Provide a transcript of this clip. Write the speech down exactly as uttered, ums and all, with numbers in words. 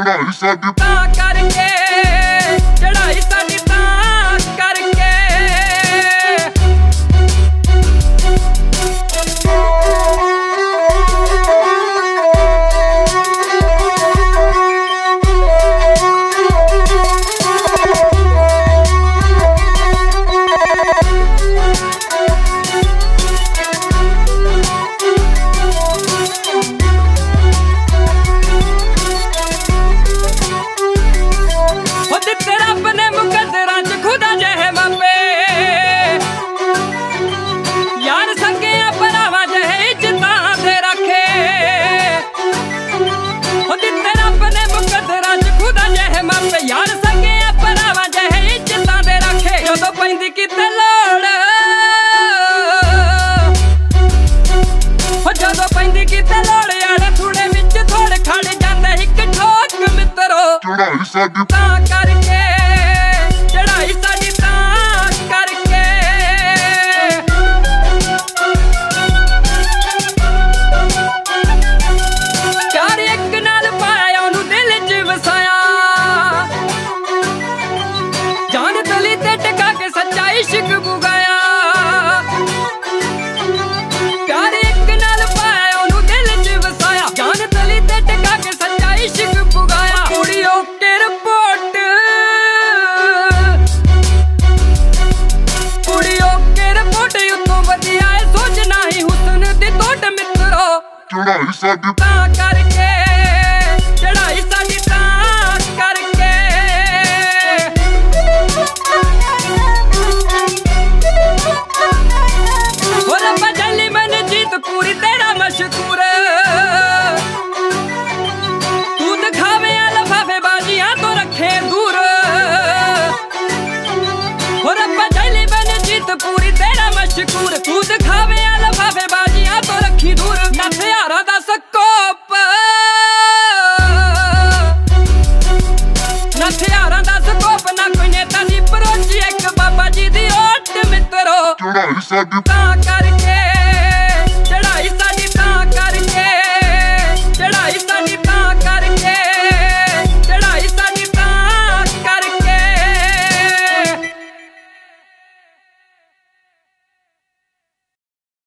ਚੜਾਈ ਸਾਡੀ ਤਾਂ ਕਰਕੇ, ਚੜਾਈ ਸਾਡੀ ਤਾਂ ਕਰਕੇ। यार सकिया भरावां जहे इज्जतां दे रखे, जदों पैंदी किते लोड़, हो जदों पैंदी किते लोड़ यार थोड़े विच थोड़ खड़ जांदे इक ठोक मित्रो। चढ़ाई साडी तां करके, चढ़ाई साडी तां करके। प्यार इक नाल पाया ओनू दिल च वसाया, इश्क बुगाया। प्यार एक नाल पाया ओनू दिल च वसाया, जान तली ते टिका के सच्चा इश्क बुगाया। कुड़ियों के रिपोर्ट, कुड़ियों के रिपोर्ट उतों वधिया है सोचना ही हुस्न दी तोड़ मित्रो। चढ़ाई साडी तां करके, चढ़ाई साडी तां करके। पूरी तेरा मशहूर तू दिखावे लफाफे बाजियां तो रखे दूर, हो रब्बा जली बन जीत पूरी तेरा मशहूर तू दिखावे लफाफे बाजियां तो रखी दूर। हथियारा दा स्कोप, हथियारा दा स्कोप ना कोई नेता दी परोची, एक बाबा जी दी ओट मित्रो। चढ़ाई साडी तां करके,